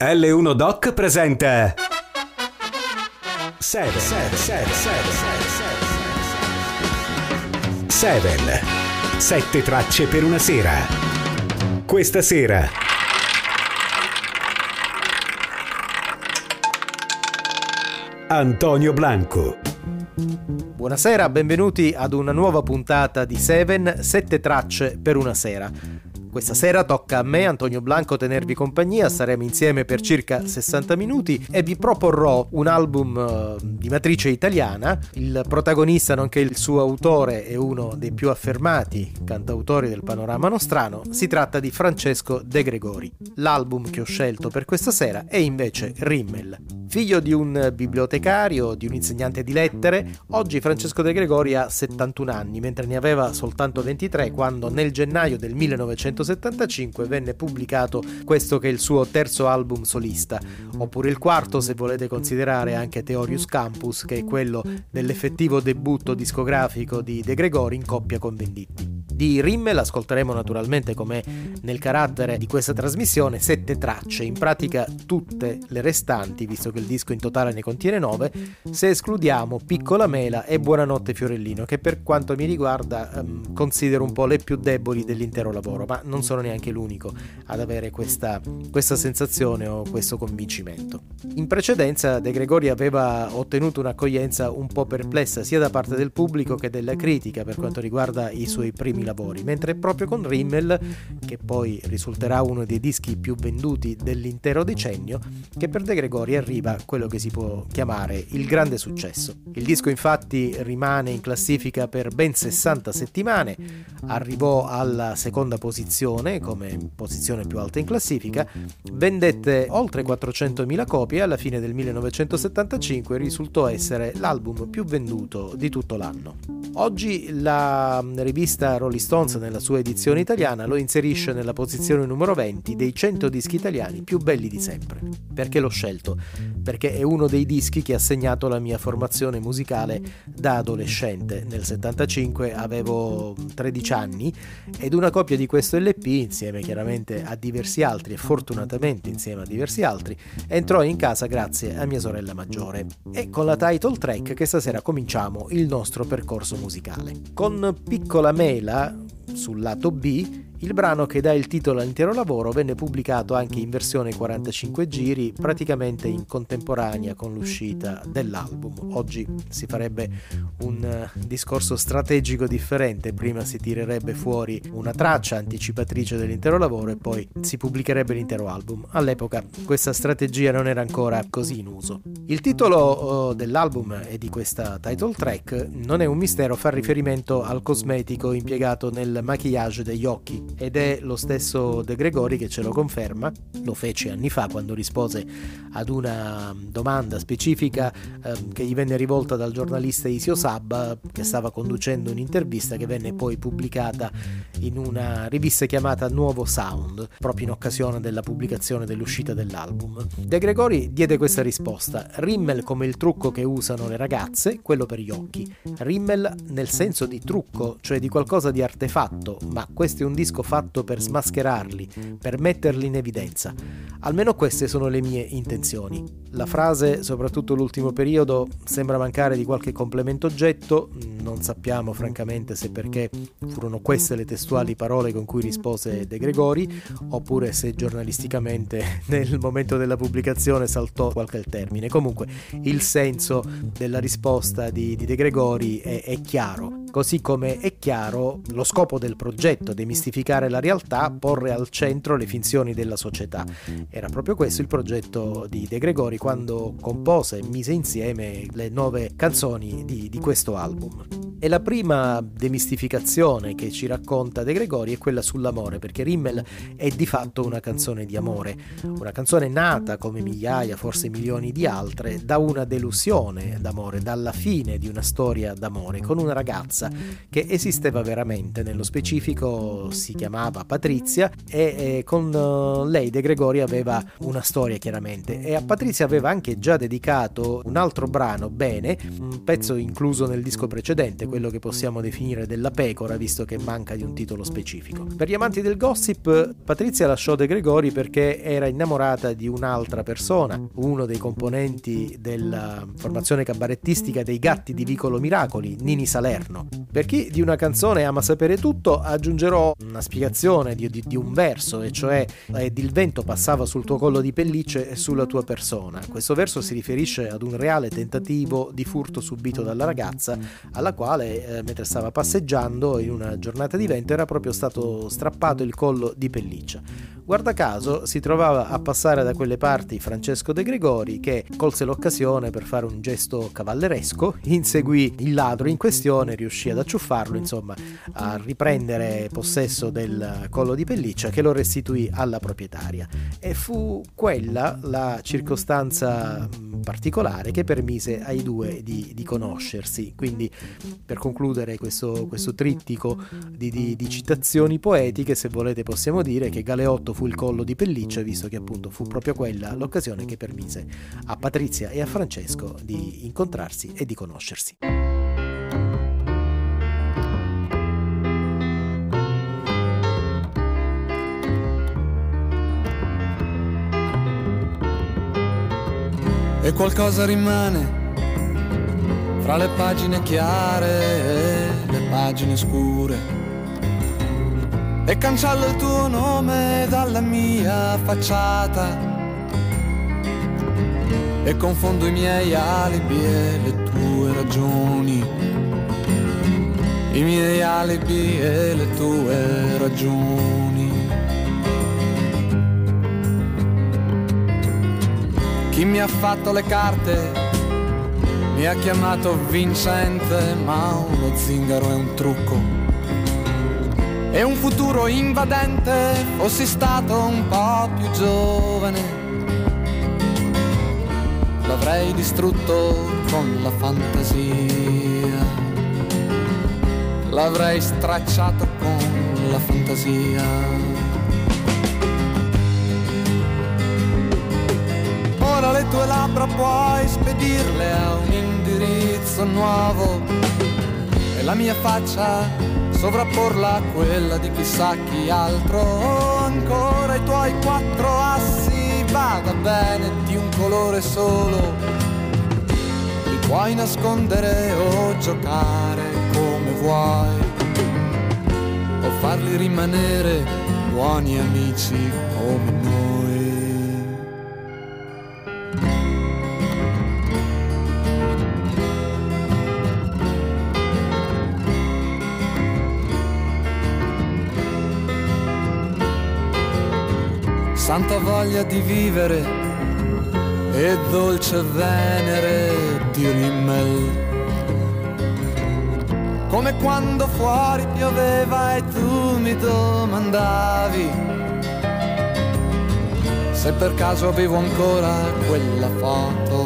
L1 Doc presenta Seven. Sette tracce per una sera. Questa sera Antonio Blanco. Buonasera, benvenuti ad una nuova puntata di Seven, sette tracce per una sera. Questa sera tocca a me, Antonio Blanco, tenervi compagnia, saremo insieme per circa 60 minuti e vi proporrò un album di matrice italiana. Il protagonista, nonché il suo autore, è uno dei più affermati cantautori del panorama nostrano. Si tratta di Francesco De Gregori. L'album che ho scelto per questa sera è invece Rimmel. Figlio di un bibliotecario, di un insegnante di lettere, oggi Francesco De Gregori ha 71 anni, mentre ne aveva soltanto 23 quando nel gennaio del 1975 venne pubblicato questo che è il suo terzo album solista, oppure il quarto se volete considerare anche Theorius Campus, che è quello dell'effettivo debutto discografico di De Gregori in coppia con Venditti. Di Rimmel ascolteremo naturalmente, come nel carattere di questa trasmissione, 7 tracce, in pratica tutte le restanti, visto che il disco in totale ne contiene 9, se escludiamo Piccola Mela e Buonanotte Fiorellino, che per quanto mi riguarda considero un po' le più deboli dell'intero lavoro, ma non sono neanche l'unico ad avere questa sensazione o questo convincimento. In precedenza De Gregori aveva ottenuto un'accoglienza un po' perplessa sia da parte del pubblico che della critica per quanto riguarda i suoi primi lavori, mentre proprio con Rimmel, che poi risulterà uno dei dischi più venduti dell'intero decennio, che per De Gregori arriva quello che si può chiamare il grande successo. Il disco infatti rimane in classifica per ben 60 settimane, arrivò alla seconda posizione come posizione più alta in classifica, vendette oltre 400.000 copie e alla fine del 1975 risultò essere l'album più venduto di tutto l'anno. Oggi la rivista Rolling Stones, nella sua edizione italiana, lo inserisce nella posizione numero 20 dei 100 dischi italiani più belli di sempre. Perché l'ho scelto? Perché è uno dei dischi che ha segnato la mia formazione musicale da adolescente. Nel 75 avevo 13 anni ed una copia di questo LP, insieme chiaramente a diversi altri, e fortunatamente insieme a diversi altri, entrò in casa grazie a mia sorella maggiore. E con la title track che stasera cominciamo il nostro percorso musicale. Con Piccola Mela, sul lato B, il brano che dà il titolo all'intero lavoro, venne pubblicato anche in versione 45 giri, praticamente in contemporanea con l'uscita dell'album. Oggi si farebbe un discorso strategico differente: prima si tirerebbe fuori una traccia anticipatrice dell'intero lavoro e poi si pubblicherebbe l'intero album. All'epoca questa strategia non era ancora così in uso. Il titolo dell'album e di questa title track non è un mistero, fa riferimento al cosmetico impiegato nel maquillage degli occhi, ed è lo stesso De Gregori che ce lo conferma. Lo fece anni fa quando rispose ad una domanda specifica che gli venne rivolta dal giornalista Isio Sabba, che stava conducendo un'intervista che venne poi pubblicata in una rivista chiamata Nuovo Sound, proprio in occasione della pubblicazione dell'uscita dell'album. De Gregori diede questa risposta: Rimmel come il trucco che usano le ragazze, quello per gli occhi. Rimmel nel senso di trucco, cioè di qualcosa di artefatto, ma questo è un disco fatto per smascherarli, per metterli in evidenza. Almeno queste sono le mie intenzioni. La frase, soprattutto l'ultimo periodo, sembra mancare di qualche complemento oggetto. Non sappiamo francamente se perché furono queste le testuali parole con cui rispose De Gregori, oppure se giornalisticamente nel momento della pubblicazione saltò qualche termine. Comunque il senso della risposta di De Gregori è chiaro. Così come è chiaro lo scopo del progetto: demistificare la realtà, porre al centro le finzioni della società. Era proprio questo il progetto di De Gregori quando compose e mise insieme le 9 canzoni di questo album. E la prima demistificazione che ci racconta De Gregori è quella sull'amore, perché Rimmel è di fatto una canzone di amore, una canzone nata come migliaia, forse milioni di altre, da una delusione d'amore, dalla fine di una storia d'amore con una ragazza che esisteva veramente. Nello specifico si chiamava Patrizia e con lei De Gregori aveva una storia, chiaramente, e a Patrizia aveva anche già dedicato un altro brano, Bene, un pezzo incluso nel disco precedente, quello che possiamo definire della pecora, visto che manca di un titolo specifico. Per gli amanti del gossip, Patrizia lasciò De Gregori perché era innamorata di un'altra persona, uno dei componenti della formazione cabarettistica dei Gatti di Vicolo Miracoli, Nini Salerno. Per chi di una canzone ama sapere tutto, aggiungerò una spiegazione di un verso, e cioè ed il vento passava sul tuo collo di pellicce e sulla tua persona. Questo verso si riferisce ad un reale tentativo di furto subito dalla ragazza, alla quale, mentre stava passeggiando in una giornata di vento, era proprio stato strappato il collo di pelliccia. Guarda caso si trovava a passare da quelle parti Francesco De Gregori, che colse l'occasione per fare un gesto cavalleresco, inseguì il ladro in questione, riuscì ad acciuffarlo, insomma a riprendere possesso del collo di pelliccia, che lo restituì alla proprietaria, e fu quella la circostanza particolare che permise ai due di conoscersi. Quindi, per concludere questo trittico di citazioni poetiche, se volete possiamo dire che Galeotto fu il collo di pelliccia, visto che appunto fu proprio quella l'occasione che permise a Patrizia e a Francesco di incontrarsi e di conoscersi. E qualcosa rimane fra le pagine chiare e le pagine scure, e cancello il tuo nome dalla mia facciata, e confondo i miei alibi e le tue ragioni, i miei alibi e le tue ragioni. Chi mi ha fatto le carte mi ha chiamato vincente, ma uno zingaro è un trucco e un futuro invadente. Fossi stato un po' più giovane, l'avrei distrutto con la fantasia, l'avrei stracciato con la fantasia. Ora le tue labbra puoi spedirle a un indirizzo nuovo, e la mia faccia sovrapporla a quella di chissà chi altro. Ancora i tuoi 4 assi, vada bene, di un colore solo, li puoi nascondere o giocare come vuoi, o farli rimanere buoni amici come noi. Santa voglia di vivere e dolce venere di un immel, come quando fuori pioveva e tu mi domandavi se per caso avevo ancora quella foto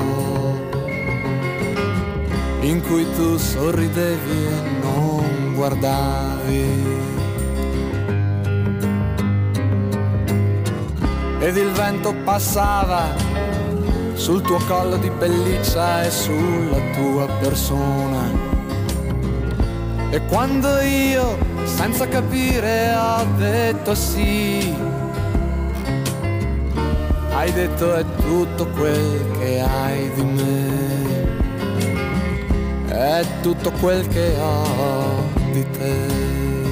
in cui tu sorridevi e non guardavi. Ed il vento passava sul tuo collo di pelliccia e sulla tua persona, e quando io, senza capire, ho detto sì, hai detto è tutto quel che hai di me, è tutto quel che ho di te.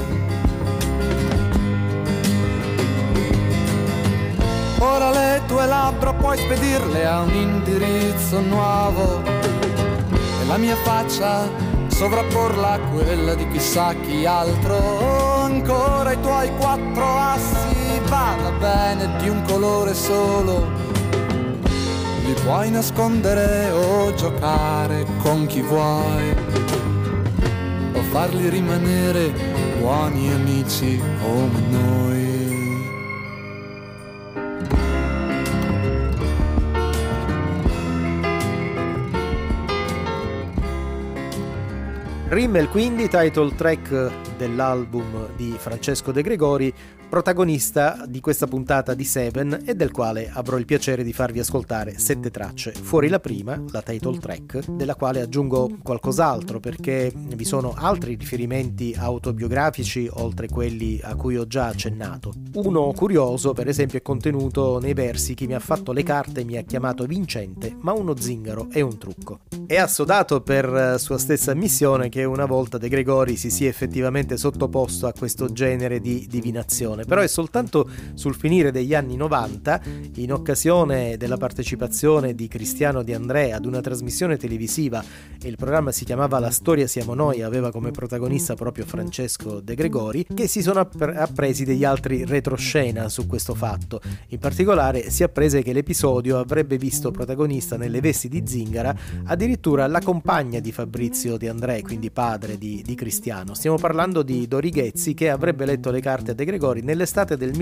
Ora le tue labbra puoi spedirle a un indirizzo nuovo, e la mia faccia sovrapporla a quella di chissà chi altro. Ancora i tuoi 4 assi, vada bene, di un colore solo, li puoi nascondere o giocare con chi vuoi, o farli rimanere buoni amici come noi. Rimmel quindi, title track dell'album di Francesco De Gregori, protagonista di questa puntata di Seven e del quale avrò il piacere di farvi ascoltare 7 tracce. Fuori la prima, la title track, della quale aggiungo qualcos'altro perché vi sono altri riferimenti autobiografici oltre quelli a cui ho già accennato. Uno curioso, per esempio, è contenuto nei versi "Chi mi ha fatto le carte mi ha chiamato vincente, ma uno zingaro è un trucco". È assodato per sua stessa ammissione che una volta De Gregori si sia effettivamente sottoposto a questo genere di divinazione, però è soltanto sul finire degli anni 90, in occasione della partecipazione di Cristiano De André ad una trasmissione televisiva, e il programma si chiamava La storia siamo noi, aveva come protagonista proprio Francesco De Gregori, che si sono appresi degli altri retroscena su questo fatto. In particolare si apprese che l'episodio avrebbe visto protagonista nelle vesti di zingara addirittura la compagna di Fabrizio De André, quindi padre di Cristiano. Stiamo parlando di Dori Ghezzi, che avrebbe letto le carte a De Gregori nell'estate del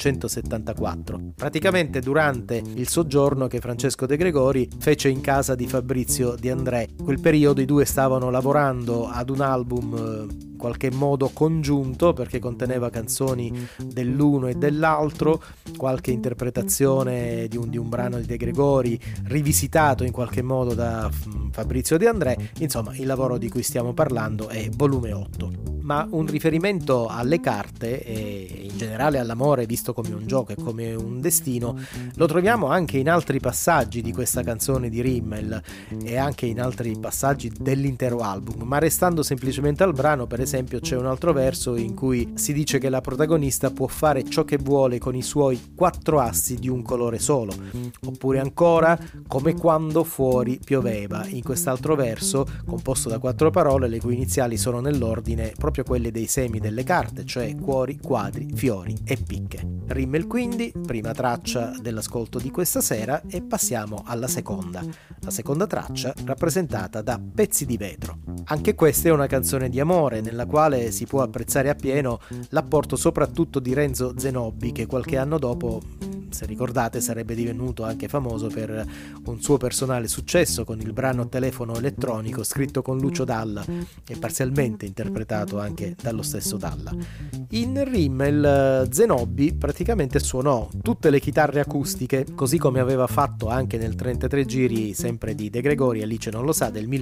1974, praticamente durante il soggiorno che Francesco De Gregori fece in casa di Fabrizio De André. In quel periodo i due stavano lavorando ad un album in qualche modo congiunto, perché conteneva canzoni dell'uno e dell'altro, qualche interpretazione di un brano di De Gregori rivisitato in qualche modo da Fabrizio De André. Insomma, il lavoro di cui stiamo parlando è volume 8. Ma un riferimento alle carte e in generale all'amore visto come un gioco e come un destino lo troviamo anche in altri passaggi di questa canzone di Rimmel e anche in altri passaggi dell'intero album. Ma restando semplicemente al brano, per esempio, c'è un altro verso in cui si dice che la protagonista può fare ciò che vuole con i suoi 4 assi di un colore solo, oppure ancora come quando fuori pioveva, in quest'altro verso composto da 4 parole le cui iniziali sono nell'ordine proprio quelle dei semi delle carte, cioè cuori, quadri, fiori e picche. Rimmel quindi, prima traccia dell'ascolto di questa sera, e passiamo alla seconda. La seconda traccia rappresentata da Pezzi di vetro. Anche questa è una canzone di amore nella quale si può apprezzare appieno l'apporto soprattutto di Renzo Zenobi, che qualche anno dopo, se ricordate, sarebbe divenuto anche famoso per un suo personale successo con il brano Telefono elettronico, scritto con Lucio Dalla e parzialmente interpretato anche dallo stesso Dalla. In Rimmel Zenobi praticamente suonò tutte le chitarre acustiche, così come aveva fatto anche nel 33 giri sempre di De Gregori, Alice non lo sa, del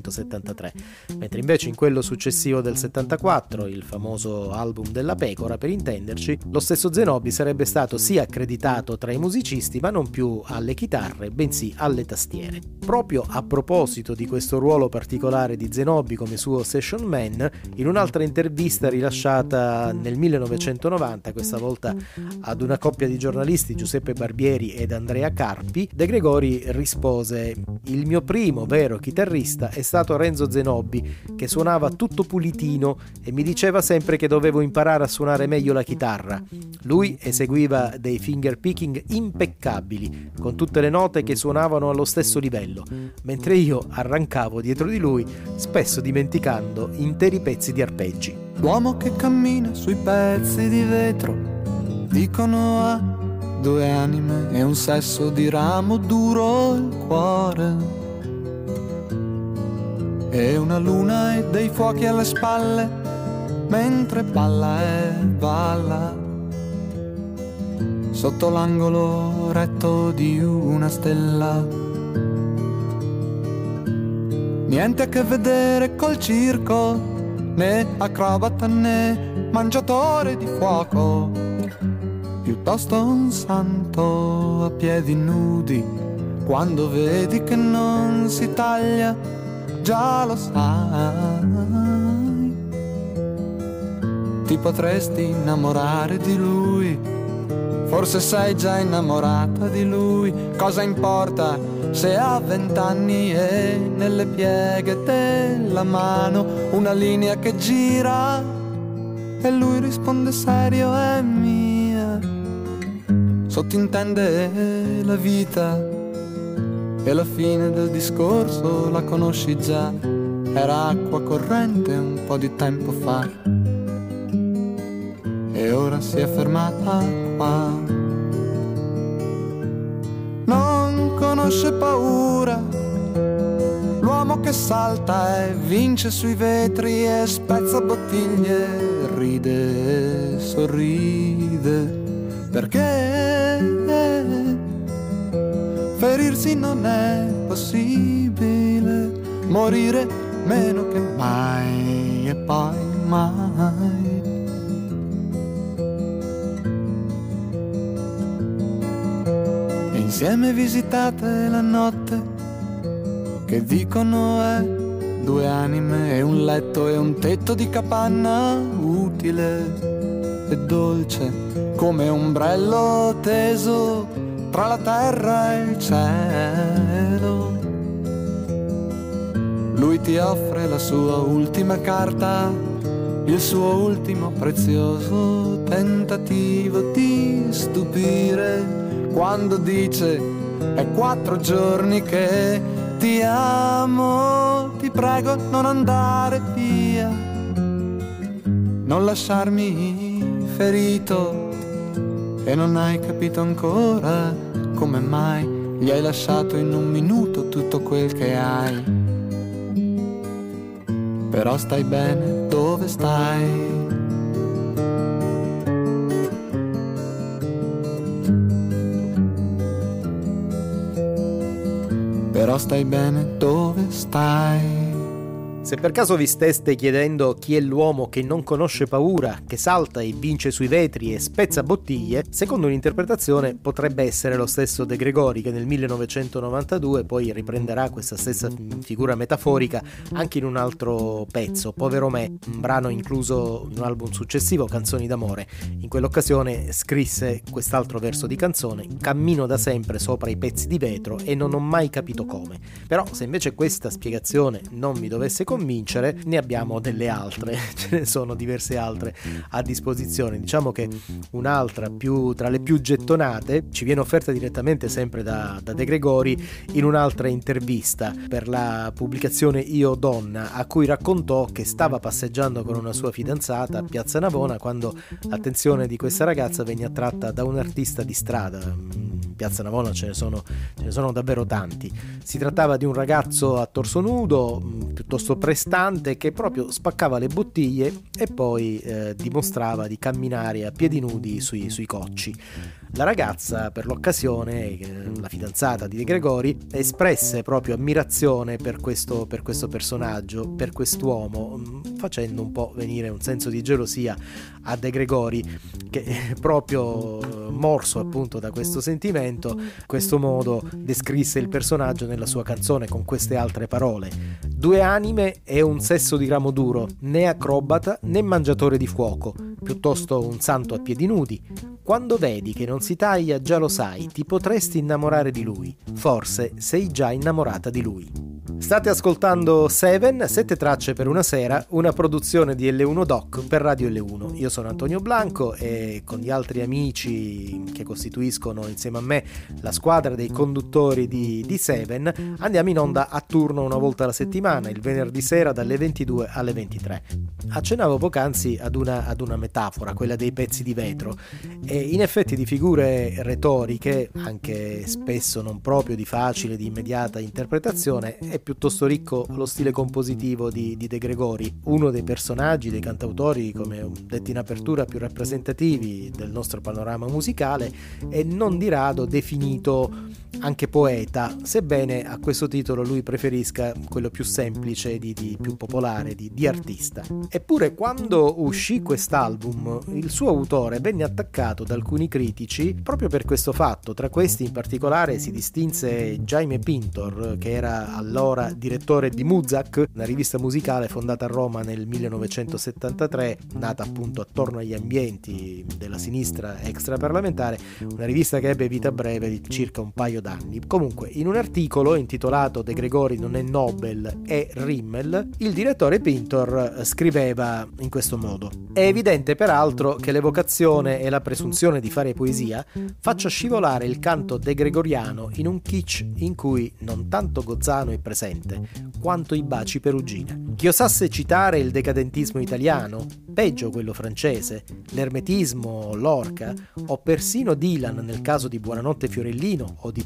1973, mentre invece in quello successivo del 74, il famoso album della pecora per intenderci, lo stesso Zenobi sarebbe stato sì accreditato tra i musicisti, ma non più alle chitarre bensì alle tastiere. Proprio a proposito di questo ruolo particolare di Zenobi come suo session man, in un'altra intervista rilasciata nel 1990, questa volta ad una coppia di giornalisti, Giuseppe Barbieri ed Andrea Carpi, De Gregori rispose: "Il mio primo vero chitarrista è stato Renzo Zenobi, che suonava tutto pulitino e mi diceva sempre che dovevo imparare a suonare meglio la chitarra. Lui eseguiva dei finger picking impeccabili, con tutte le note che suonavano allo stesso livello, mentre io arrancavo dietro di lui, spesso dimenticando interi pezzi di arpeggi." L'uomo che cammina sui pezzi di vetro, dicono ha 2 anime e un sesso di ramo duro il cuore, e una luna e dei fuochi alle spalle, mentre balla e balla sotto l'angolo retto di una stella. Niente a che vedere col circo, né acrobata né mangiatore di fuoco, piuttosto un santo a piedi nudi. Quando vedi che non si taglia, già lo sai. Ti potresti innamorare di lui, forse sei già innamorata di lui. Cosa importa se ha 20 anni e nelle pieghe della mano una linea che gira e lui risponde serio: è mia. Sottintende la vita e la fine del discorso la conosci già. Era acqua corrente un po' di tempo fa e ora si è fermata qua. Non conosce paura, l'uomo l'uomo che salta e vince sui vetri e spezza bottiglie, ride e sorride, perché ferirsi non è possibile, morire meno che mai e poi mai. E insieme visitate la notte che dicono è due anime e un letto e un tetto di capanna utile e dolce come ombrello teso tra la terra e il cielo. Lui ti offre la sua ultima carta, il suo ultimo prezioso tentativo di stupire, quando dice è 4 giorni che ti amo, ti prego non andare via, non lasciarmi ferito, e non hai capito ancora come mai gli hai lasciato in un minuto tutto quel che hai. Però stai bene dove stai. Però stai bene dove stai. Se per caso vi steste chiedendo chi è l'uomo che non conosce paura, che salta e vince sui vetri e spezza bottiglie, secondo un'interpretazione potrebbe essere lo stesso De Gregori, che nel 1992 poi riprenderà questa stessa figura metaforica anche in un altro pezzo, Povero me, un brano incluso in un album successivo, Canzoni d'amore. In quell'occasione scrisse quest'altro verso di canzone: cammino da sempre sopra i pezzi di vetro e non ho mai capito come. Però se invece questa spiegazione non vi dovesse convincere, ne abbiamo delle altre, ce ne sono diverse altre a disposizione. Diciamo che un'altra tra le più gettonate ci viene offerta direttamente sempre da De Gregori in un'altra intervista per la pubblicazione Io Donna, a cui raccontò che stava passeggiando con una sua fidanzata a Piazza Navona quando l'attenzione di questa ragazza venne attratta da un artista di strada. In Piazza Navona ce ne sono davvero tanti. Si trattava di un ragazzo a torso nudo, piuttosto prestante, che proprio spaccava le bottiglie e poi dimostrava di camminare a piedi nudi sui cocci. La ragazza, per l'occasione, la fidanzata di De Gregori, espresse proprio ammirazione per questo personaggio, per quest'uomo, facendo un po' venire un senso di gelosia a De Gregori, che proprio morso appunto da questo sentimento, in questo modo descrisse il personaggio nella sua canzone con queste altre parole: due anime e un sesso di ramo duro, né acrobata né mangiatore di fuoco, piuttosto un santo a piedi nudi. Quando vedi che non si taglia già lo sai, ti potresti innamorare di lui, forse sei già innamorata di lui. State ascoltando Seven, 7 tracce per una sera, una produzione di L1 Doc per Radio L1. Io sono Antonio Blanco e con gli altri amici che costituiscono insieme a me la squadra dei conduttori di Seven andiamo in onda a turno una volta alla settimana, il venerdì sera dalle 22 alle 23. Accennavo poc'anzi ad una metafora, quella dei pezzi di vetro, e in effetti di figure retoriche, anche spesso non proprio di facile, di immediata interpretazione, è piuttosto ricco lo stile compositivo di De Gregori, uno dei personaggi, dei cantautori, come detti in apertura, più rappresentativi del nostro panorama musicale, e non di rado definito anche poeta, sebbene a questo titolo lui preferisca quello più semplice, di più popolare, di artista. Eppure quando uscì quest'album il suo autore venne attaccato da alcuni critici proprio per questo fatto. Tra questi in particolare si distinse Jaime Pintor, che era allora direttore di Muzak, una rivista musicale fondata a Roma nel 1973, nata appunto attorno agli ambienti della sinistra extraparlamentare, una rivista che ebbe vita breve di circa un paio d'anni. Comunque, in un articolo intitolato De Gregori non è Nobel, è Rimmel, il direttore Pintor scriveva in questo modo: è evidente peraltro che l'evocazione e la presunzione di fare poesia faccia scivolare il canto degregoriano in un kitsch in cui non tanto Gozzano è presente quanto i baci Perugina. Chi osasse citare il decadentismo italiano, peggio quello francese, l'ermetismo, Lorca o persino Dylan nel caso di Buonanotte Fiorellino o di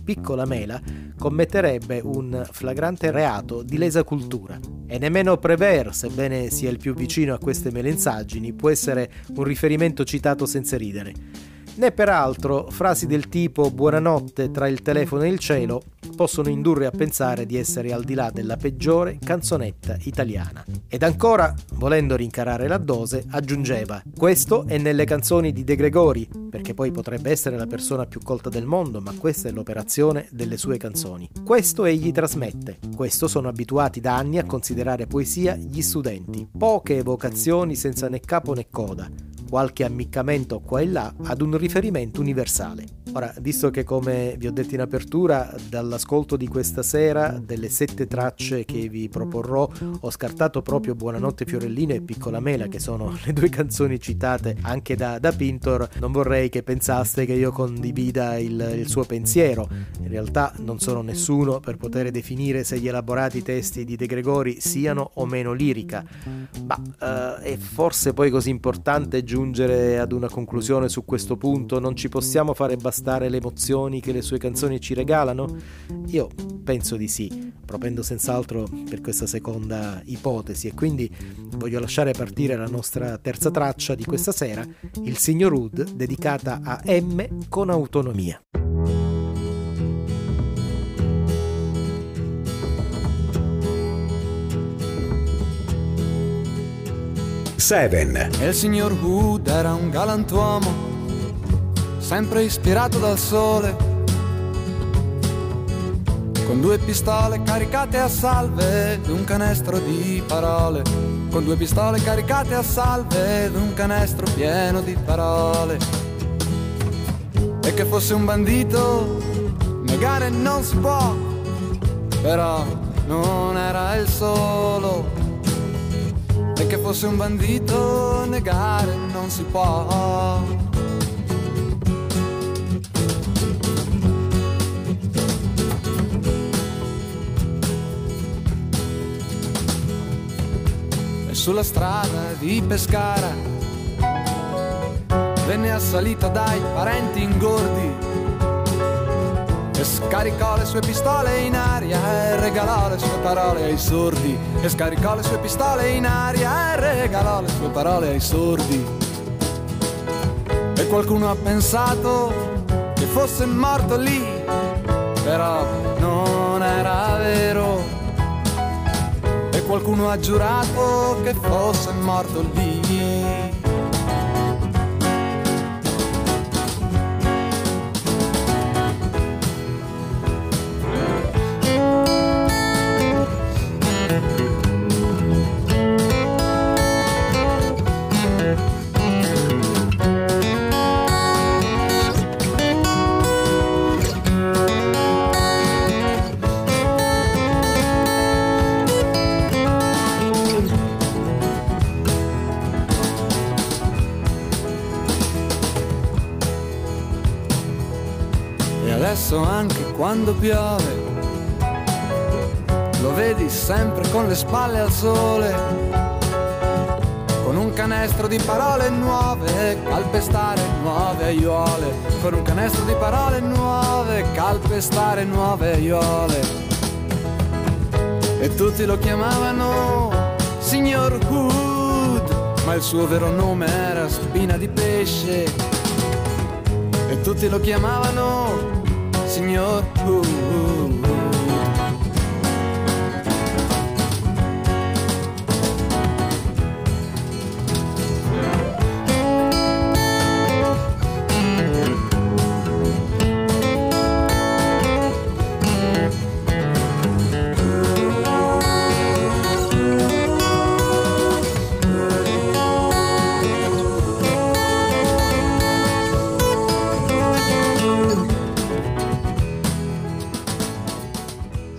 Piccola Mela commetterebbe un flagrante reato di lesa cultura. E nemmeno Prévert, sebbene sia il più vicino a queste melensaggini, può essere un riferimento citato senza ridere. Né peraltro frasi del tipo buonanotte tra il telefono e il cielo possono indurre a pensare di essere al di là della peggiore canzonetta italiana. Ed ancora, volendo rincarare la dose, aggiungeva: questo è nelle canzoni di De Gregori, perché poi potrebbe essere la persona più colta del mondo, ma questa è l'operazione delle sue canzoni. Questo egli trasmette, questo sono abituati da anni a considerare poesia gli studenti. Poche evocazioni senza né capo né coda, qualche ammiccamento qua e là ad un riferimento universale. Ora, visto che, come vi ho detto in apertura, dall'ascolto di questa sera, delle 7 tracce che vi proporrò, ho scartato proprio Buonanotte Fiorellino e Piccola Mela, che sono le 2 canzoni citate anche da Pintor, non vorrei che pensaste che io condivida il suo pensiero. In realtà non sono nessuno per poter definire se gli elaborati testi di De Gregori siano o meno lirica, ma è forse poi così importante giungere ad una conclusione su questo punto? Non ci possiamo fare bastare le emozioni che le sue canzoni ci regalano? Io penso di sì, propendo senz'altro per questa seconda ipotesi, e quindi voglio lasciare partire la nostra terza traccia di questa sera, Il Signor Ud, dedicata a M con autonomia. Seven. E il signor Wood era un galantuomo, sempre ispirato dal sole, con 2 pistole caricate a salve ed un canestro di parole, con 2 pistole caricate a salve ed un canestro pieno di parole. E che fosse un bandito negare non si può, però non era il solo. E che fosse un bandito negare non si può. E sulla strada di Pescara venne assalito dai parenti ingordi e scaricò le sue pistole in aria e regalò le sue parole ai sordi. E scaricò le sue pistole in aria e regalò le sue parole ai sordi. E qualcuno ha pensato che fosse morto lì, però non era vero. E qualcuno ha giurato che fosse morto lì. Adesso anche quando piove lo vedi sempre con le spalle al sole, con un canestro di parole nuove, calpestare nuove aiuole, con un canestro di parole nuove, calpestare nuove aiuole. E tutti lo chiamavano Signor Wood, ma il suo vero nome era Spina di Pesce. E tutti lo chiamavano Signor Wood.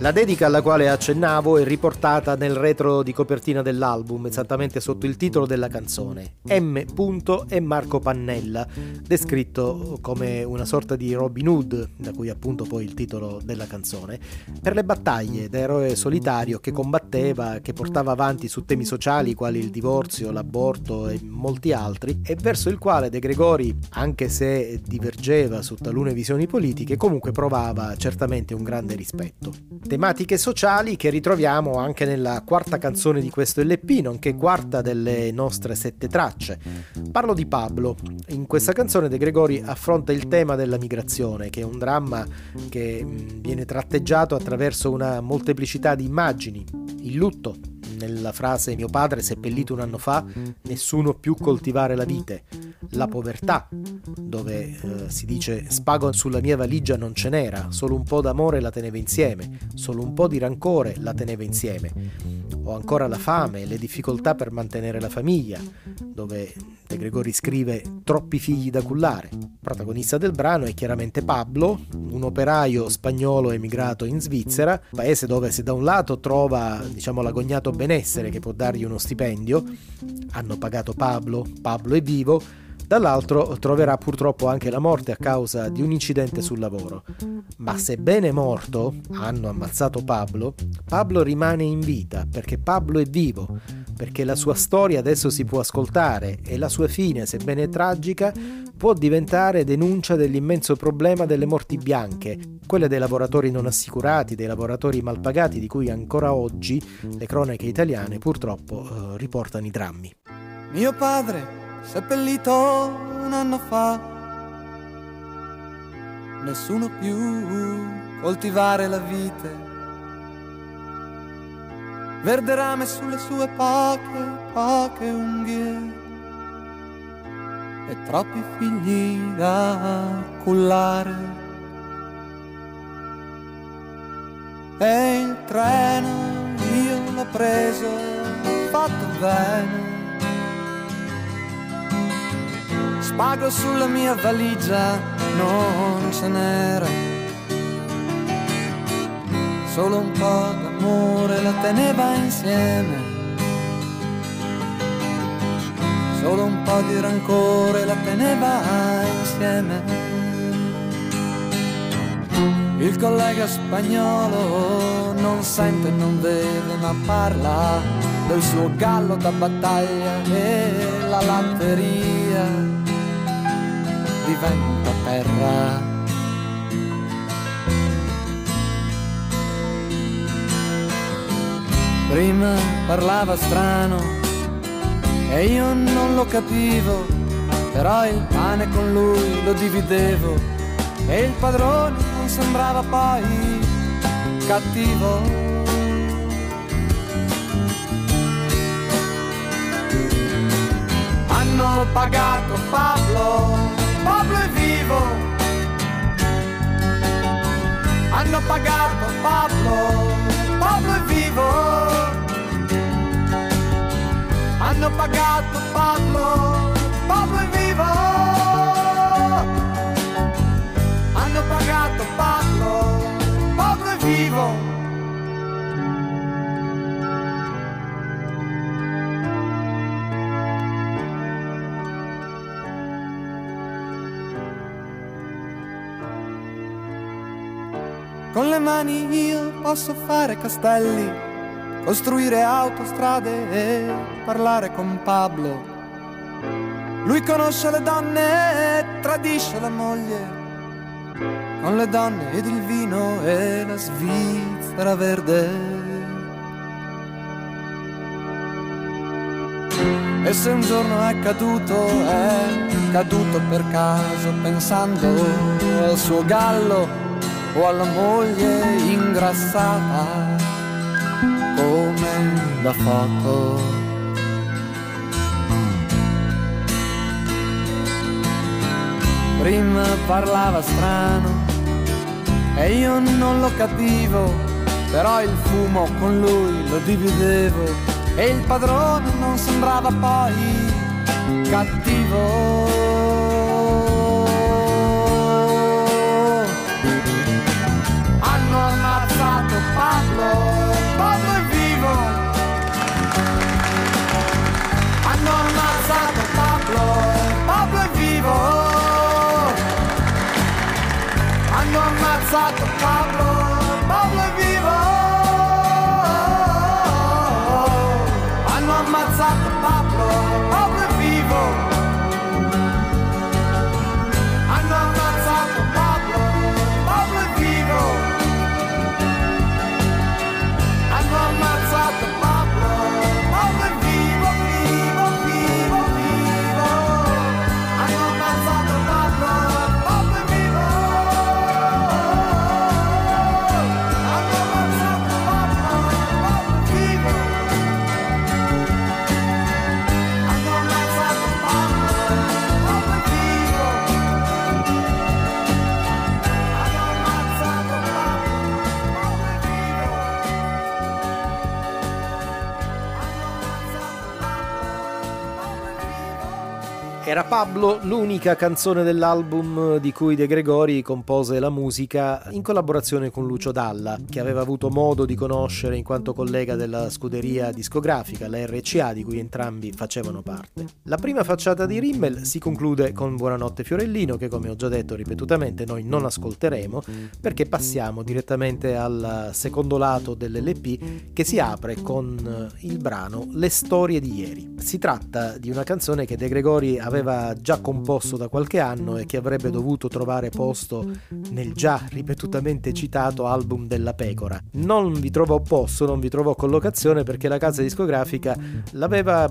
La dedica alla quale accennavo è riportata nel retro di copertina dell'album, esattamente sotto il titolo della canzone, M. e Marco Pannella, descritto come una sorta di Robin Hood, da cui appunto poi il titolo della canzone, per le battaglie da eroe solitario che combatteva, che portava avanti su temi sociali quali il divorzio, l'aborto e molti altri, e verso il quale De Gregori, anche se divergeva su talune visioni politiche, comunque provava certamente un grande rispetto. Tematiche sociali che ritroviamo anche nella quarta canzone di questo LP, nonché quarta delle nostre 7 tracce. Parlo di Pablo. In questa canzone De Gregori affronta il tema della migrazione, che è un dramma che viene tratteggiato attraverso una molteplicità di immagini. Il lutto, nella frase "mio padre seppellito un anno fa, nessuno più coltivare la vite", la povertà, dove si dice "spago sulla mia valigia non ce n'era, solo un po' d'amore la teneva insieme, solo un po' di rancore la teneva insieme", o ancora la fame e le difficoltà per mantenere la famiglia, dove De Gregori scrive "troppi figli da cullare". Protagonista del brano è chiaramente Pablo, un operaio spagnolo emigrato in Svizzera, paese dove se da un lato trova, l'agognato benessere che può dargli uno stipendio, hanno pagato Pablo è vivo, dall'altro troverà purtroppo anche la morte a causa di un incidente sul lavoro. Ma sebbene morto, hanno ammazzato Pablo rimane in vita, perché Pablo è vivo, perché la sua storia adesso si può ascoltare e la sua fine, sebbene tragica, può diventare denuncia dell'immenso problema delle morti bianche, quelle dei lavoratori non assicurati, dei lavoratori mal pagati, di cui ancora oggi le cronache italiane purtroppo riportano i drammi. Mio padre seppellito un anno fa, nessuno più coltivare la vite, verde rame sulle sue poche unghie e troppi figli da cullare. E il treno io l'ho preso, fatto bene, spago sulla mia valigia non ce n'era, solo un po' d'amore la teneva insieme, solo un po' di rancore la teneva insieme. Il collega spagnolo non sente, non vede, ma parla del suo gallo da battaglia e la latteria diventa terra. Prima parlava strano e io non lo capivo, però il pane con lui lo dividevo e il padrone non sembrava poi cattivo. Hanno pagato Pablo è vivo, hanno pagato Pablo è vivo, hanno pagato Pablo è vivo, hanno pagato Pablo è vivo. Con le mani io posso fare castelli, costruire autostrade e parlare con Pablo. Lui conosce le donne e tradisce la moglie, con le donne ed il vino e la Svizzera verde. E se un giorno è caduto per caso, pensando al suo gallo o alla moglie ingrassata come la foto. Prima parlava strano e io non lo capivo, però il fumo con lui lo dividevo e il padrone non sembrava poi cattivo. Hanno ammazzato Pablo ammazzato Pablo, Pablo è vivo. Hanno ammazzato Pablo, Pablo è vivo. Hanno ammazzato Pablo, Pablo è vivo. Hanno ammazzato Pablo, Pablo è vivo, vivo, vivo, vivo. Hanno ammazzato Pablo, Pablo è vivo. Hanno ammazzato Pablo, Pablo è vivo. Hanno ammazzato Pablo, Pablo è vivo. Hanno ammazzato Era Pablo l'unica canzone dell'album di cui De Gregori compose la musica in collaborazione con Lucio Dalla, che aveva avuto modo di conoscere in quanto collega della scuderia discografica, la RCA, di cui entrambi facevano parte. La prima facciata di Rimmel si conclude con Buonanotte Fiorellino, che come ho già detto ripetutamente noi non ascolteremo, perché passiamo direttamente al secondo lato dell'LP, che si apre con il brano Le storie di ieri. Si tratta di una canzone che De Gregori aveva già composto da qualche anno e che avrebbe dovuto trovare posto nel già ripetutamente citato album della Pecora. Non vi trovò posto, non vi trovò collocazione, perché la casa discografica l'aveva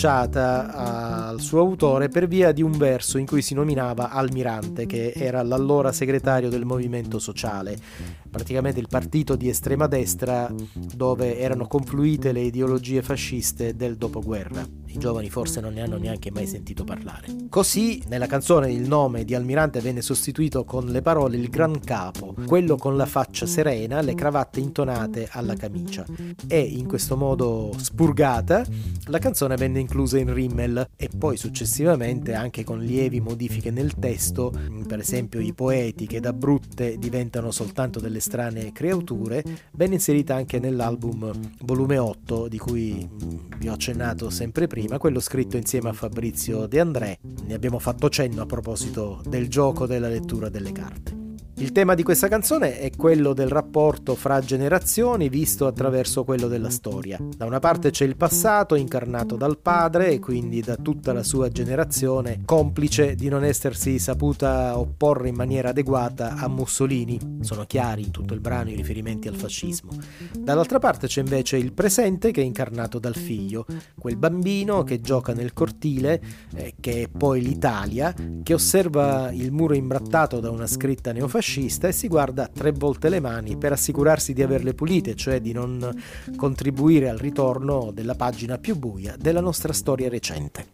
bocciata al suo autore per via di un verso in cui si nominava Almirante, che era l'allora segretario del Movimento Sociale, praticamente il partito di estrema destra dove erano confluite le ideologie fasciste del dopoguerra. I giovani forse non ne hanno neanche mai sentito parlare. Così nella canzone il nome di Almirante venne sostituito con le parole il gran capo, quello con la faccia serena, le cravatte intonate alla camicia. E in questo modo spurgata la canzone venne inclusa in Rimmel e poi successivamente, anche con lievi modifiche nel testo, per esempio i poeti che da brutte diventano soltanto delle strane creature, venne inserita anche nell'album volume 8 di cui vi ho accennato sempre prima, quello scritto insieme a Fabrizio De André. Ne abbiamo fatto cenno a proposito del gioco della lettura delle carte. Il tema di questa canzone è quello del rapporto fra generazioni visto attraverso quello della storia. Da una parte c'è il passato incarnato dal padre e quindi da tutta la sua generazione, complice di non essersi saputa opporre in maniera adeguata a Mussolini. Sono chiari in tutto il brano i riferimenti al fascismo. Dall'altra parte c'è invece il presente che è incarnato dal figlio, quel bambino che gioca nel cortile, che è poi l'Italia, che osserva il muro imbrattato da una scritta neofascista e si guarda 3 volte le mani per assicurarsi di averle pulite, cioè di non contribuire al ritorno della pagina più buia della nostra storia recente.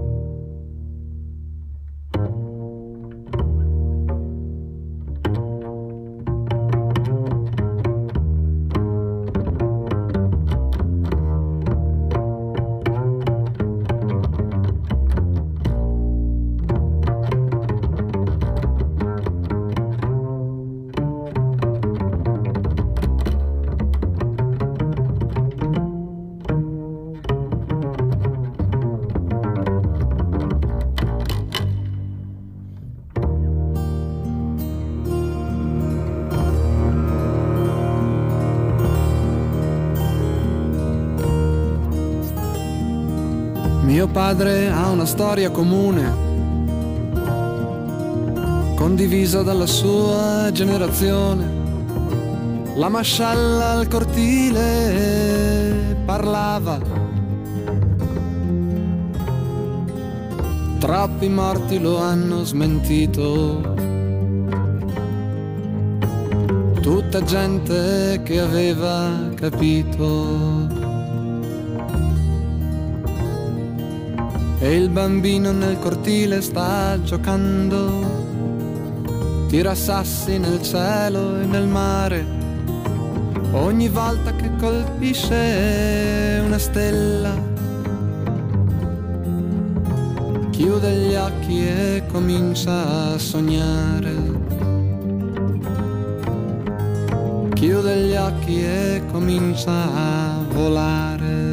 Mio padre ha una storia comune, condivisa dalla sua generazione. La mascella al cortile parlava, troppi morti lo hanno smentito. Tutta gente che aveva capito. E il bambino nel cortile sta giocando, tira sassi nel cielo e nel mare. Ogni volta che colpisce una stella, chiude gli occhi e comincia a sognare. Chiude gli occhi e comincia a volare.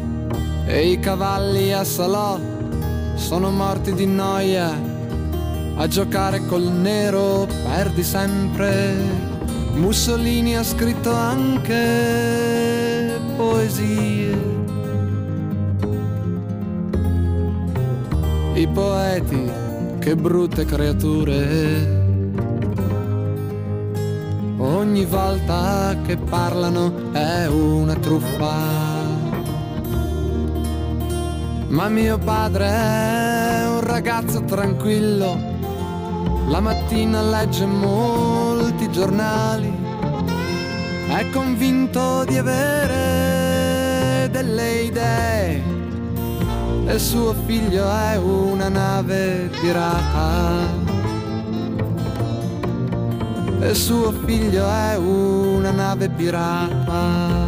E i cavalli a Salò sono morti di noia a giocare col nero perdi sempre. Mussolini ha scritto anche poesie. I poeti, che brutte creature, ogni volta che parlano è una truffa. Ma mio padre è un ragazzo tranquillo, la mattina legge molti giornali, è convinto di avere delle idee e suo figlio è una nave pirata. E suo figlio è una nave pirata.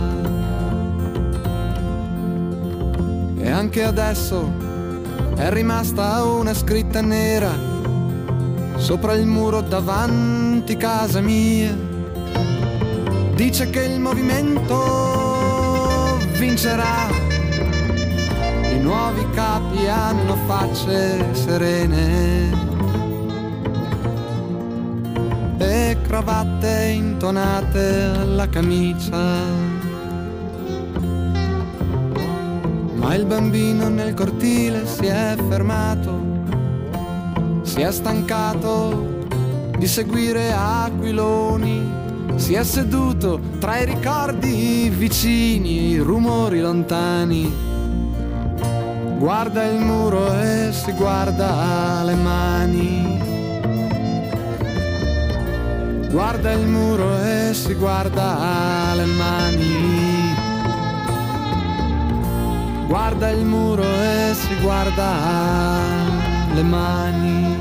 E anche adesso è rimasta una scritta nera sopra il muro davanti casa mia. Dice che il movimento vincerà, i nuovi capi hanno facce serene e cravatte intonate alla camicia. Ma il bambino nel cortile si è fermato, si è stancato di seguire aquiloni, si è seduto tra i ricordi vicini, i rumori lontani. Guarda il muro e si guarda le mani. Guarda il muro e si guarda le mani. Guarda il muro e si guarda le mani.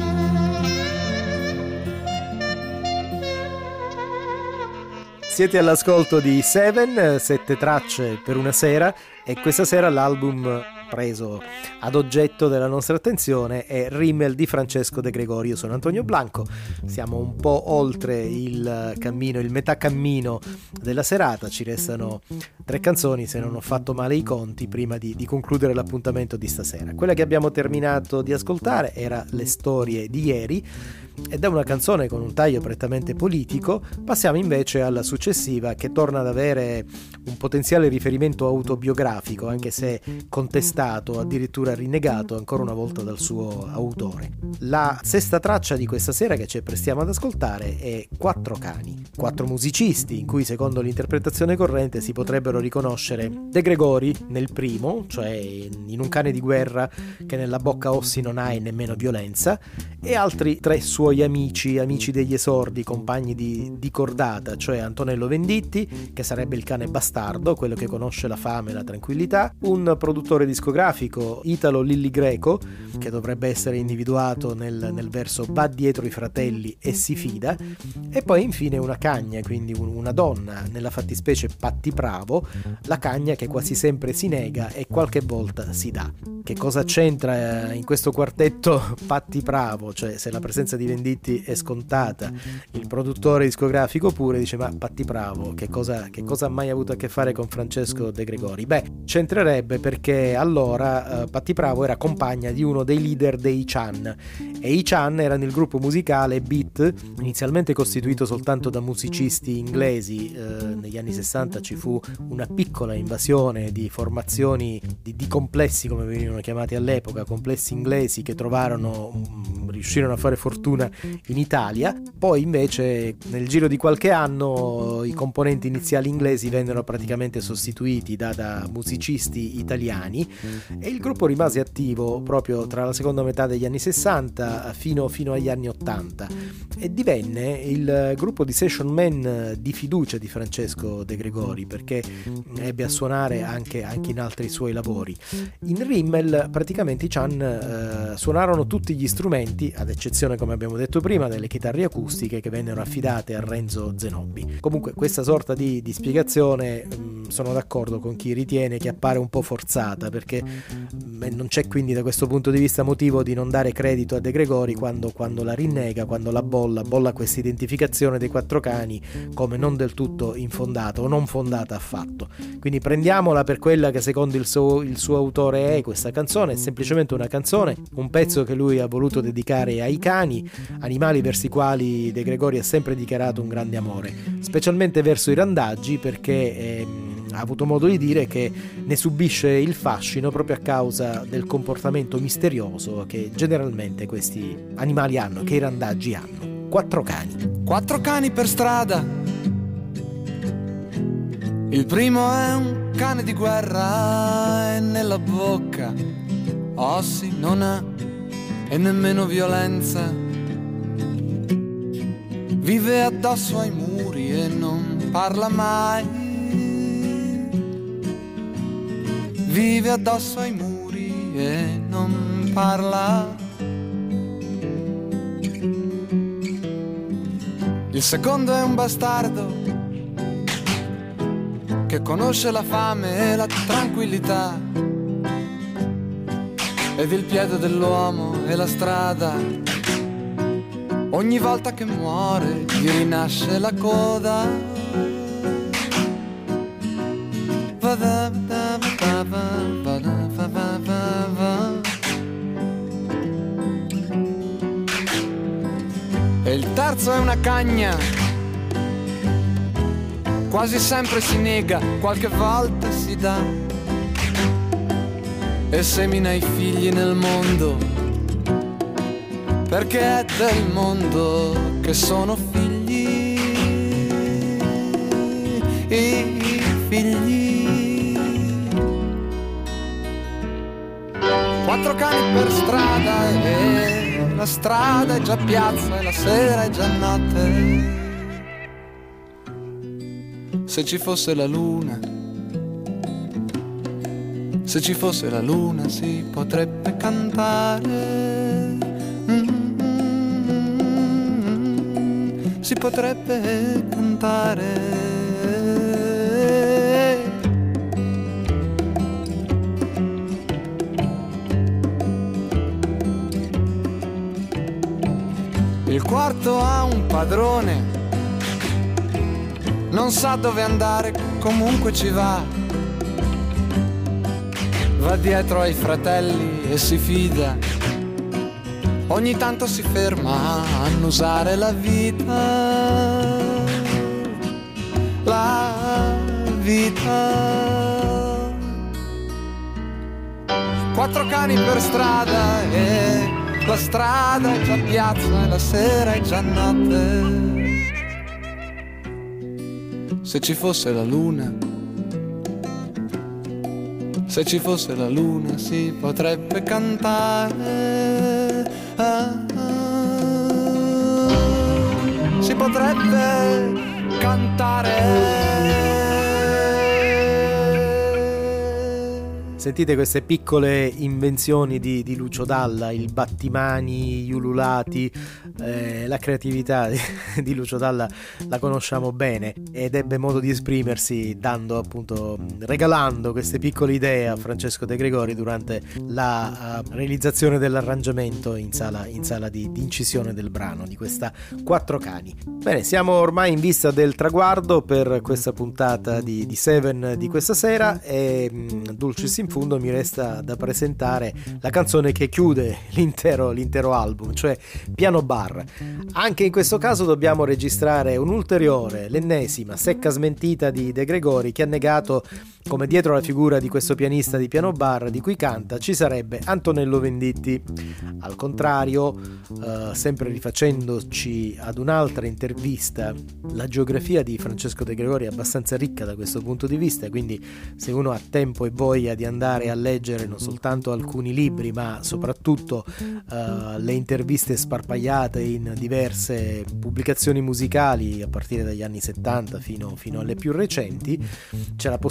Siete all'ascolto di Seven, 7 tracce per una sera, e questa sera l'album preso ad oggetto della nostra attenzione è Rimmel di Francesco De Gregori. Io sono Antonio Blanco, siamo un po' oltre il cammino, il metà cammino della serata, ci restano 3 canzoni se non ho fatto male i conti prima di concludere l'appuntamento di stasera. Quella che abbiamo terminato di ascoltare era Le storie di ieri, e da una canzone con un taglio prettamente politico passiamo invece alla successiva, che torna ad avere un potenziale riferimento autobiografico, anche se contestato, addirittura rinnegato ancora una volta dal suo autore. La sesta traccia di questa sera che ci apprestiamo ad ascoltare è Quattro cani, 4 musicisti in cui secondo l'interpretazione corrente si potrebbero riconoscere De Gregori nel primo, cioè in un cane di guerra che nella bocca ossi non ha e nemmeno violenza, e altri 3 suoi amici degli esordi, compagni di cordata, cioè Antonello Venditti, che sarebbe il cane bastardo, quello che conosce la fame e la tranquillità, un produttore discografico, Italo Lilli Greco, che dovrebbe essere individuato nel verso va dietro i fratelli e si fida, e poi infine una cagna, quindi una donna, nella fattispecie Patti Pravo, la cagna che quasi sempre si nega e qualche volta si dà. Che cosa c'entra in questo quartetto Patti Pravo? Cioè, se la presenza di Venditti è scontata, il produttore discografico pure dice: ma Patti Pravo che cosa ha mai avuto a che fare con Francesco De Gregori? Beh, c'entrerebbe perché allora Patti Pravo era compagna di uno dei leader dei Chan, e i Chan erano il gruppo musicale Beat, inizialmente costituito soltanto da musicisti inglesi. Negli anni 60 ci fu una piccola invasione di formazioni di complessi, come venivano chiamati all'epoca, complessi inglesi che riuscirono a fare fortuna in Italia. Poi invece nel giro di qualche anno i componenti iniziali inglesi vennero praticamente sostituiti da musicisti italiani, e il gruppo rimase attivo proprio tra la seconda metà degli anni 60 fino agli anni 80, e divenne il gruppo di session man di fiducia di Francesco De Gregori, perché ebbe a suonare anche in altri suoi lavori. In Rimmel praticamente i Chan suonarono tutti gli strumenti, ad eccezione, come abbiamo detto prima, delle chitarre acustiche che vennero affidate a Renzo Zenobbi. Comunque questa sorta di spiegazione sono d'accordo con chi ritiene che appare un po' forzata, perché non c'è quindi da questo punto di vista motivo di non dare credito a De Gregori quando la rinnega, quando la bolla questa identificazione dei 4 cani come non del tutto infondata o non fondata affatto. Quindi prendiamola per quella che secondo il suo autore è questa canzone, è semplicemente una canzone, un pezzo che lui ha voluto dedicare ai cani, animali verso i quali De Gregori ha sempre dichiarato un grande amore, specialmente verso i randaggi, perché ha avuto modo di dire che ne subisce il fascino proprio a causa del comportamento misterioso che generalmente questi animali hanno, che i randaggi hanno. 4 cani. 4 cani per strada. Il primo è un cane di guerra e nella bocca ossi non ha e nemmeno violenza. Vive addosso ai muri e non parla mai. Vive addosso ai muri e non parla. Il secondo è un bastardo che conosce la fame e la tranquillità ed il piede dell'uomo e la strada. Ogni volta che muore gli rinasce la coda. E il terzo è una cagna, quasi sempre si nega, qualche volta si dà e semina i figli nel mondo, perché è del mondo che sono figli, i figli. 4 cani per strada e la strada è già piazza e la sera è già notte. Se ci fosse la luna, se ci fosse la luna si potrebbe cantare, si potrebbe cantare. Il quarto ha un padrone, non sa dove andare, comunque ci va. Va dietro ai fratelli e si fida. Ogni tanto si ferma a annusare la vita. La vita. 4 cani per strada e la strada è già piazza e la sera è già notte. Se ci fosse la luna, se ci fosse la luna si potrebbe cantare, si potrebbe cantare. Sentite queste piccole invenzioni di Lucio Dalla, il battimani, gli ululati, la creatività di Lucio Dalla la conosciamo bene ed ebbe modo di esprimersi dando appunto, regalando queste piccole idee a Francesco De Gregori durante la realizzazione dell'arrangiamento in sala di incisione del brano di questa 4 cani. Bene, siamo ormai in vista del traguardo per questa puntata di Seven di questa sera e Dulcis in fondo mi resta da presentare la canzone che chiude l'intero album, cioè Piano Bar. Anche in questo caso dobbiamo registrare un'ulteriore, l'ennesima secca smentita di De Gregori, che ha negato come dietro la figura di questo pianista di Piano Bar di cui canta ci sarebbe Antonello Venditti. Al contrario, sempre rifacendoci ad un'altra intervista, la geografia di Francesco De Gregori è abbastanza ricca da questo punto di vista, quindi se uno ha tempo e voglia di andare a leggere non soltanto alcuni libri ma soprattutto le interviste sparpagliate in diverse pubblicazioni musicali a partire dagli anni 70 fino alle più recenti, c'è la possibilità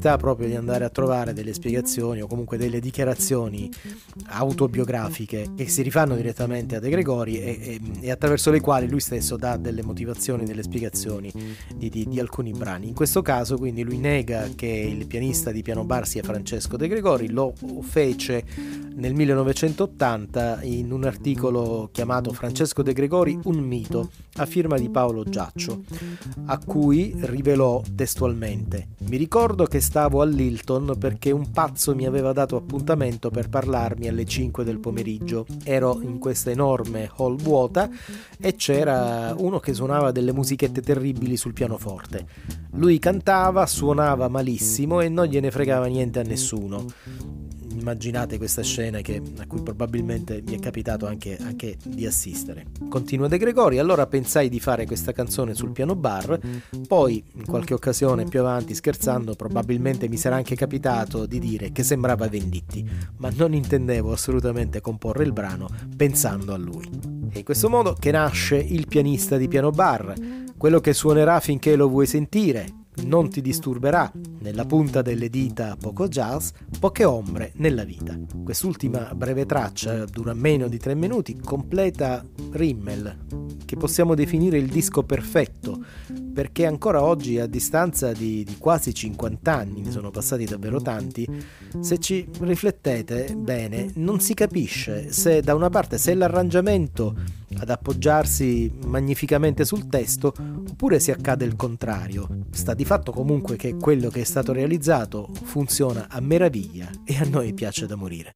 necessità proprio di andare a trovare delle spiegazioni o comunque delle dichiarazioni autobiografiche che si rifanno direttamente a De Gregori e attraverso le quali lui stesso dà delle motivazioni, delle spiegazioni di alcuni brani. In questo caso quindi lui nega che il pianista di piano bar sia Francesco De Gregori. Lo fece nel 1980 in un articolo chiamato Francesco De Gregori, un mito, a firma di Paolo Giaccio, a cui rivelò testualmente: mi ricordo che stavo all'Hilton perché un pazzo mi aveva dato appuntamento per parlarmi alle 5 del pomeriggio. Ero in questa enorme hall vuota e c'era uno che suonava delle musichette terribili sul pianoforte. Lui cantava, suonava malissimo e non gliene fregava niente a nessuno. Immaginate questa scena a cui probabilmente mi è capitato anche di assistere. Continua De Gregori: allora pensai di fare questa canzone sul piano bar, poi in qualche occasione più avanti, scherzando, probabilmente mi sarà anche capitato di dire che sembrava Venditti, ma non intendevo assolutamente comporre il brano pensando a lui. È in questo modo che nasce Il pianista di piano bar, quello che suonerà finché lo vuoi sentire, non ti disturberà, nella punta delle dita poco jazz, poche ombre nella vita. Quest'ultima breve traccia dura meno di 3 minuti, completa Rimmel, che possiamo definire il disco perfetto, perché ancora oggi, a distanza di quasi 50 anni, ne sono passati davvero tanti, se ci riflettete bene non si capisce se da una parte se l'arrangiamento ad appoggiarsi magnificamente sul testo oppure se accade il contrario. Sta di fatto comunque che quello che è stato realizzato funziona a meraviglia e a noi piace da morire.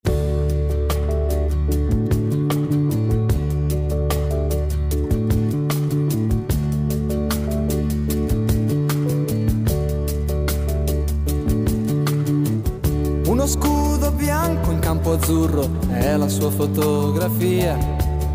Uno scudo bianco in campo azzurro è la sua fotografia.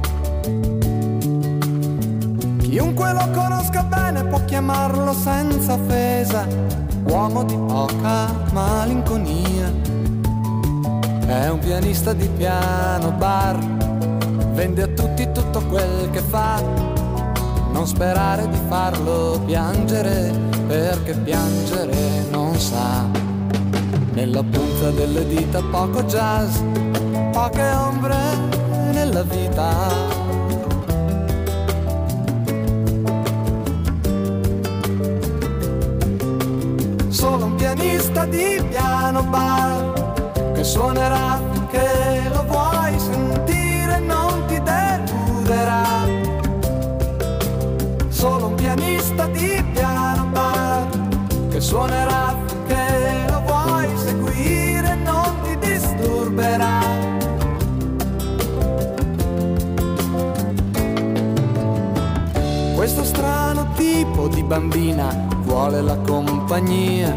Chiunque lo conosca bene può chiamarlo senza offesa uomo di poca malinconia. È un pianista di piano bar, vende a tutti tutto quel che fa. Non sperare di farlo piangere, perché piangere non sa. Nella punta delle dita poco jazz, poche ombre nella vita. Solo un pianista di piano bar che suonerà finché lo vuoi sentire e non ti deluderà. Solo un pianista di piano bar che suonerà finché lo vuoi seguire e non ti disturberà. Questo strano tipo di bambina vuole la compagnia.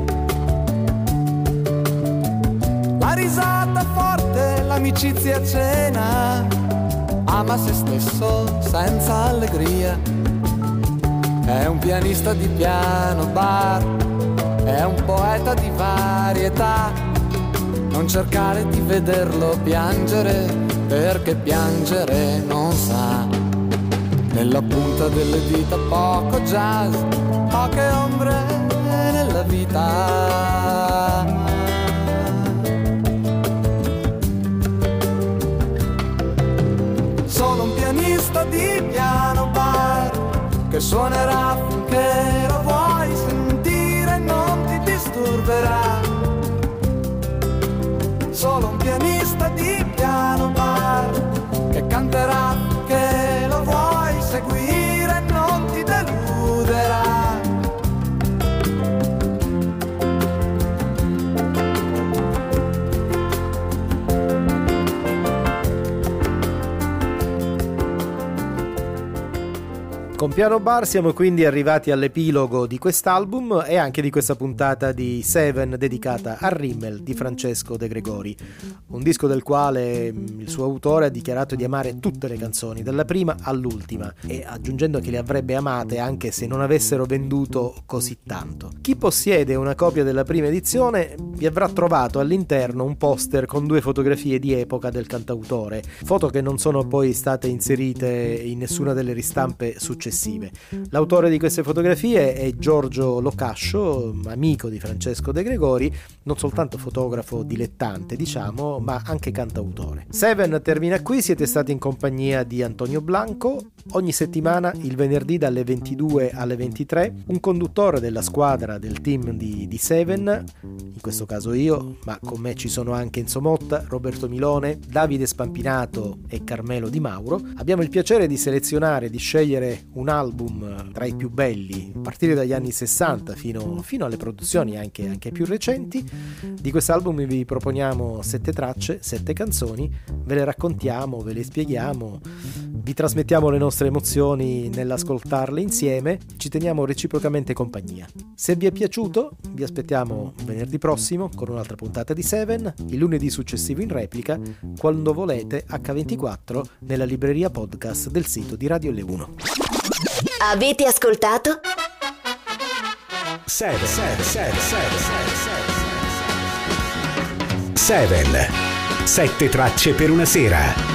La risata forte, l'amicizia a cena, ama se stesso senza allegria. È un pianista di piano bar, è un poeta di varietà. Non cercare di vederlo piangere, perché piangere non sa. Nella punta delle dita poco jazz, poche ombre nella vita. Solo un pianista di piano bar che suonerà finché lo vuoi sentire e non ti disturberà. Solo un pianista di piano bar che canterà finché lo vuoi seguire e non ti deluderà. Con Piano Bar siamo quindi arrivati all'epilogo di quest'album e anche di questa puntata di Seven dedicata a Rimmel di Francesco De Gregori, un disco del quale il suo autore ha dichiarato di amare tutte le canzoni, dalla prima all'ultima, e aggiungendo che le avrebbe amate anche se non avessero venduto così tanto. Chi possiede una copia della prima edizione vi avrà trovato all'interno un poster con 2 fotografie di epoca del cantautore, foto che non sono poi state inserite in nessuna delle ristampe successive. successive. L'autore di queste fotografie è Giorgio Locascio, amico di Francesco De Gregori, non soltanto fotografo dilettante, diciamo, ma anche cantautore. Seven termina qui, siete stati in compagnia di Antonio Blanco. Ogni settimana, il venerdì dalle 22 alle 23, un conduttore della squadra del team di Seven, in questo caso io, ma con me ci sono anche Enzo Motta, Roberto Milone, Davide Spampinato e Carmelo Di Mauro. Abbiamo il piacere di selezionare, di scegliere un album tra i più belli, a partire dagli anni 60 fino alle produzioni anche più recenti. Di quest'album vi proponiamo 7 tracce, 7 canzoni, ve le raccontiamo, ve le spieghiamo, vi trasmettiamo le nostre emozioni nell'ascoltarle insieme, ci teniamo reciprocamente compagnia. Se vi è piaciuto, vi aspettiamo venerdì prossimo con un'altra puntata di Seven, il lunedì successivo in replica, quando volete, H24, nella libreria podcast del sito di Radio L1. Avete ascoltato? Seven. 7 tracce per una sera.